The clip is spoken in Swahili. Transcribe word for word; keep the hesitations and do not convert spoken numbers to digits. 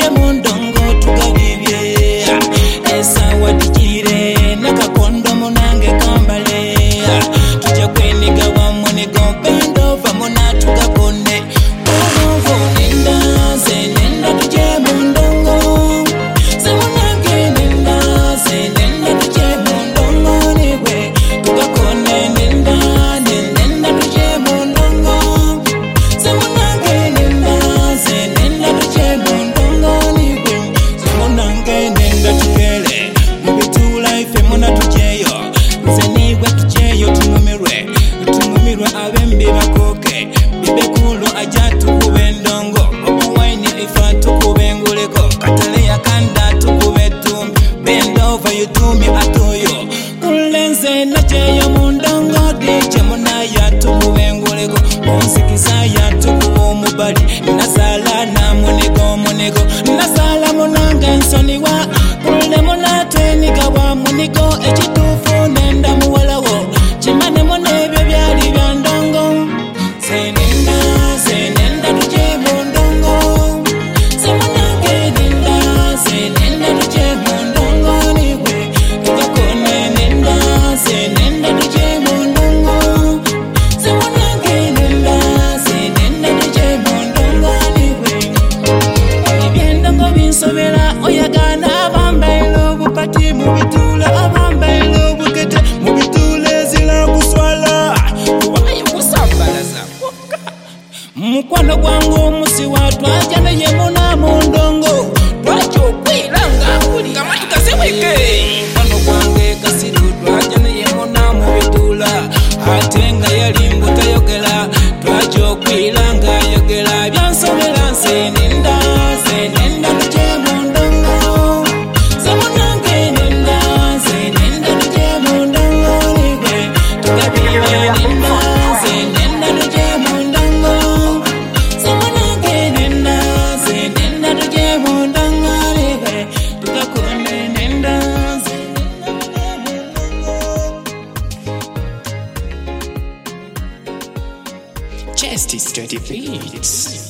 tuje mundongo tugabibye esawa dikire nakakondo munange kambale tuje kweniga wamunigo bendo vamona tugakone ovo nenda zenenda tuje mundongo semunange nenda zenenda tuje mundongo niwe tugakone nenda nenda tuje mundongo semunange nenda zenenda tuje mundongo niwe semunange nenda tukele mubitula ife muna tujeyo zeniwe tujeyo tumumirwe tumumirwe abembi bakoke bibekulu ajatu kubendongo obuwaini ifa tukubenguleko katale yakanda tukubetum bend over you to me atoyo kulenze najeyo mundongo dije muna yatukubenguleko onsikisa yatukubomubali nasala na munigo munigo nasala munanga nsoniwa kule munateniga wa munigo ekitufu nenda muwalawo chimane munebyo byali byandongo senenda senenda tuje mundongo semunange nenda senenda tuje mundongo niwe tukakone nenda senenda tuje mundongo semunange nenda senenda tuje mundongo niwe ebyendongo binsobera oyagana abambailo obupati mubitula abambailo obukete mubitula ezira kuswala kubayo kusambalaza mukwano gwangu omusiwa twaja naye muna mundongo twaja okwiranga kuli kamatu kaseweke mukwano gwange kasiru twaja naye muna mubitula ate nga yali mbutayogera twaja okwiranga yogera byansobera nsenenda senenda tuje mundongo semunange nenda senenda tuje mundongo niwe tugabire nenda senenda tuje mundongo semunange nenda senenda tuje mundongo niwe tugakone nenda senenda tuje mundongo. Justice twenty beats.